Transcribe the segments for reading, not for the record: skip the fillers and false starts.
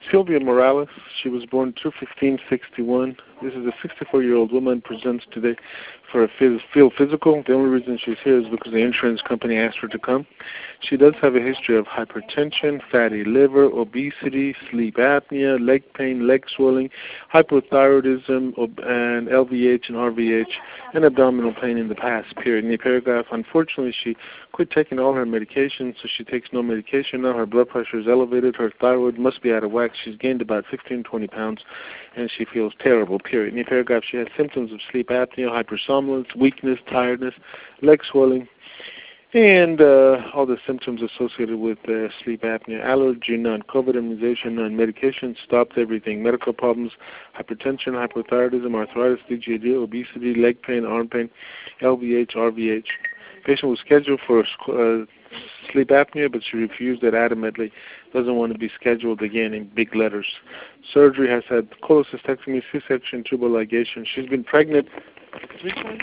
Sylvia Morales. She was born 2/15/61. This is a 64-year-old woman, presents today for a field physical. The only reason she's here is because the insurance company asked her to come. She does have a history of hypertension, fatty liver, obesity, sleep apnea, leg pain, leg swelling, hypothyroidism, and LVH and RVH, and abdominal pain in the past period. In the paragraph, unfortunately, she quit taking all her medication, so she takes no medication now. Her blood pressure is elevated. Her thyroid must be out of whack. She's gained about 15-20 pounds, and she feels terrible, period. In the paragraph, she has symptoms of sleep apnea, hypersomnolence, weakness, tiredness, leg swelling, and all the symptoms associated with sleep apnea. Allergy, none. COVID immunization, none. Medication, stopped everything. Medical problems, hypertension, hypothyroidism, arthritis, DGD, obesity, leg pain, arm pain, LVH, RVH. Patient was scheduled for sleep apnea, but she refused it adamantly. Doesn't want to be scheduled again in big letters. Surgery, has had cholecystectomy, C-section, tubal ligation. She's been pregnant 3 times?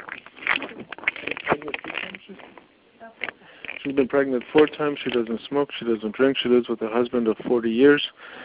She's been pregnant 4 times. She doesn't smoke. She doesn't drink. She lives with a husband of 40 years.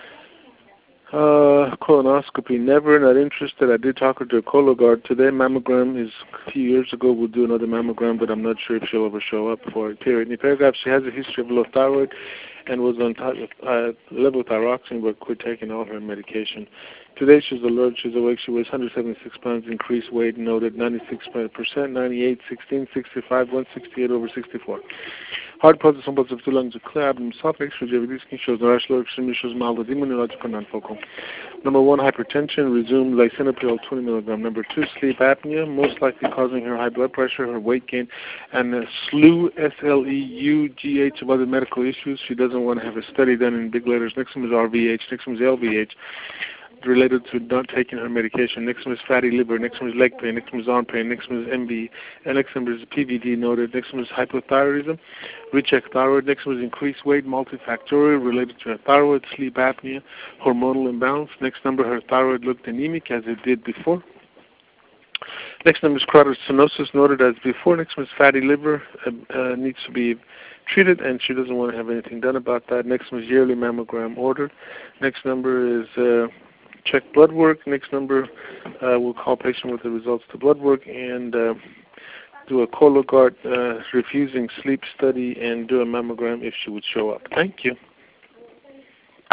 Colonoscopy, never, not interested. I did talk her to a Cologuard today. Mammogram is a few years ago. We'll do another mammogram, but I'm not sure if she'll ever show up for it, period. In the paragraph, she has a history of low thyroid and was on levothyroxine, but quit taking all her medication. Today she's alert, she's awake, she weighs 176 pounds, increased weight noted 96%, 98, 16, 65, 168 over 64. Hard pulses, some parts of 2 lungs are clear, abdomen soft, extra JVD skin shows no rash, lower extremity shows mild immunological non-focal. Number 1, hypertension, resume lisinopril 20 milligram. Number 2, sleep apnea, most likely causing her high blood pressure, her weight gain, and SLEU, SLEUGH of other medical issues. She doesn't want to have a study done in big letters. Next one is RVH, next one is LVH, related to not taking her medication. Next one is fatty liver. Next one is leg pain. Next one is arm pain. Next one is MV. And next one is PVD noted. Next one is hypothyroidism, recheck thyroid. Next one is increased weight, multifactorial, related to her thyroid, sleep apnea, hormonal imbalance. Next number, her thyroid looked anemic as it did before. Next number is carotid stenosis, noted as before. Next one is fatty liver, needs to be treated, and she doesn't want to have anything done about that. Next one is yearly mammogram ordered. Next number is check blood work. Next number, we'll call patient with the results to blood work and do a Cologuard refusing sleep study and do a mammogram if she would show up. Thank you.